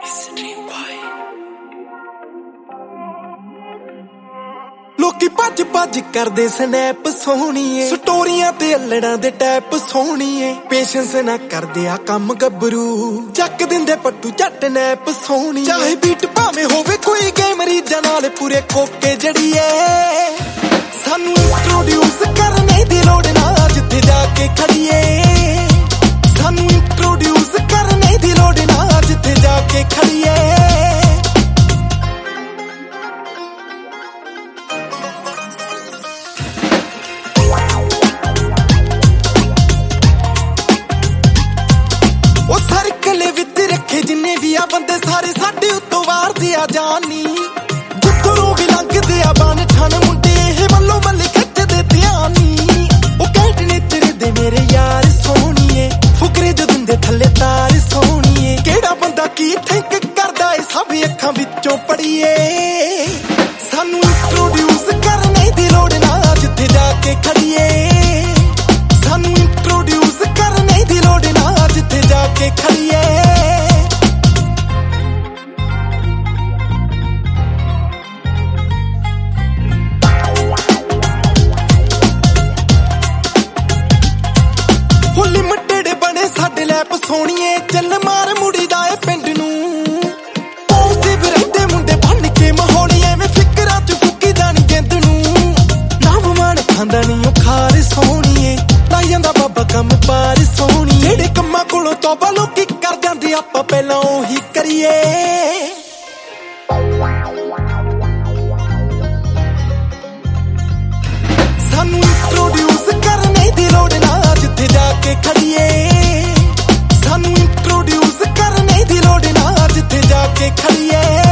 ਲੋਕੀ ਭੱਜ ਭੱਜ ਕਰਦੇ ਸਨੈਪ ਸੋਹਣੀਏ, ਸਟੋਰੀਆਂ ਤੇ ਅਲੜਾਂ ਦੇ ਟੈਪ ਸੋਹਣੀਏ। ਪੇਸ਼ੈਂਸ ਨਾ ਕਰਦੇ ਆ ਕੰਮ ਗੱਭਰੂ, ਚੱਕ ਦਿੰਦੇ ਪੱਟੂ ਝੱਟ ਨੈਪ ਸੋਹਣੀ। ਚਾਹੇ ਬੀਟ ਭਾਵੇਂ ਹੋਵੇ ਕੋਈ ਗੇ, ਮਰੀਜ਼ਾਂ ਨਾਲ ਪੂਰੇ ਕੋਕੇ ਜੜੀਏ। ਸਾਨੂੰ ਇੰਟਰੋਡਿਊਸ ਕਰਨੇ ਦੀ ਲੋੜ ਨਾ, ਜਿੱਥੇ ਜਾ ਕੇ ਖੜੀਏ। ਸਾਨੂੰ ਇੰਟਰੋਡਿਊਸ ਕਰਨੇ ਦੀ ਲੋੜ ਨਾ, ਜਿੱਥੇ ਜਾ ਕੇ ਖੜੀਏ। ਜਿੰਨੇ ਵੀ ਆ ਬੰਦੇ ਸਾਰੇ ਸਾਡੇ ਉੱਤੋਂ ਵਾਰਦੇ ਆ ਜਾਨੀ, ਜਿੱਧਰੋਂ ਵੀ ਲੰਘਦੇ ਆ ਬਣ ਠਣ ਮੁੰਡੇ, ਇਹ ਵੱਲੋਂ ਬੱਲੇ ਖਿੱਚਦੇ ਧਿਆਨੀ। ਉਹ ਕਹਿਣ ਨੇ ਤੇਰੇ ਦੇ ਮੇਰੇ ਯਾਰ ਸੋਹਣੀਏ, ਫੁਕਰੇ ਜੋ ਦਿੰਦੇ ਥੱਲੇ ਤਾਰ ਸੋਹਣੀਏ। ਕਿਹੜਾ ਬੰਦਾ ਕੀ ਥਿੰਕ ਕਰਦਾ ਏ, ਸਭ ਅੱਖਾਂ ਵਿੱਚੋਂ ਪੜੀਏ। ਸਾਨੂੰ ਇੰਟਰੋਡਿਊਸ ਕਰਨੇ ਦੀ ਲੋੜ ਨਾ, ਜਿੱਥੇ ਜਾ ਕੇ ਖੜੀਏ। ਸਾਨੂੰ ਇੰਟਰੋਡਿਊਸ ਕਰਨੇ ਦੀ ਲੋੜ ਨਾ, ਜਿੱਥੇ ਜਾ ਕੇ ਖੜੀਏ। ਸਾਡੇ ਲੈਪ ਸੋਹਣੀਏ, ਚੱਲ ਮਾਰ ਮੁੜੀ ਦਾ ਏ ਪਿੰਡ ਨੂੰ। ਪਹੁੰਚਦੇ ਰਹਿੰਦੇ ਮੁੰਡੇ ਬਣ ਕੇ ਮਾਹੌਲੀ, ਐਵੇਂ ਫਿਕਰਾਂ ਚ ਫੁੱਕੀ ਜਾਣੀ ਜਿੰਦ ਨੂੰ। ਨਾਮ ਮਾਣ ਖਾਂਦਾ ਨੀ ਉਹ ਖਾਰ ਸੋਹਣੀਏ, ਲਾਈ ਜਾਂਦਾ ਬਾਬਾ ਕੰਮ ਪਾਰ ਸੋਹਣੀ। ਜਿਹੜੇ ਕੰਮਾਂ ਕੋਲੋਂ ਤੋਬਾ ਲੋਕੀ ਕਰ ਜਾਂਦੇ, ਆਪਾਂ ਪਹਿਲਾਂ ਉਹੀ ਕਰੀਏ। ਸਾਨੂੰ ਇੰਟਰੋਡਿਊਸ ਕਰਨੇ ਦੀ ਲੋੜ ਨਾ, ਜਿੱਥੇ ਜਾ ਕੇ ਖੜੀਏ। ਸਾਨੂੰ ਇੰਟਰੋਡਿਊਸ ਕਰਨੇ ਦੀ ਲੋੜ ਨਾ, ਜਿੱਥੇ ਜਾ ਕੇ ਖੜੀਏ।